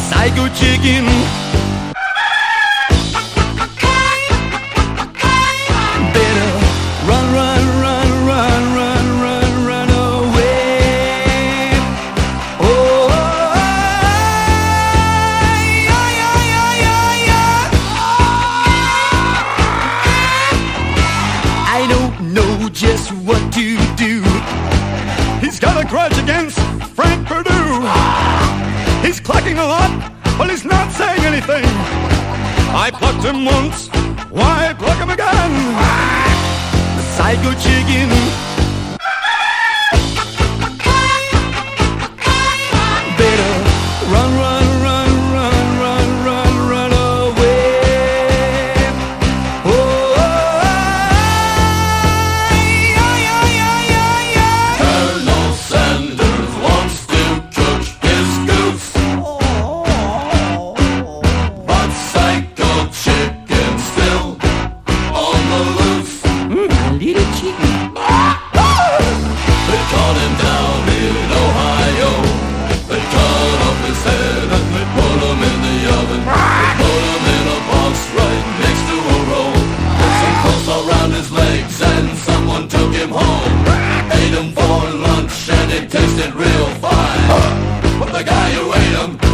psycho chicken. Better run, run, run, run, run, run, run away. Oh, yeah, yeah, yeah, yeah, yeah. I don't know just what to do. He's got a grudge against Frank Perdue. He's clacking a lot, but he's not saying anything. I plucked him once, why pluck him again? The psycho chicken. Better run, run, run, run, run, run, run away. Oh, yeah, yeah, yeah, yeah, yeah. Colonel Sanders wants to cook his goose, but Psycho Chicken still on the loose. Little chicken. They caught him down in Ohio. They cut off his head and they put him in the oven. They put him in a box right next to a roll. Put some clothes around his legs and someone took him home. Ate him for lunch and it tasted real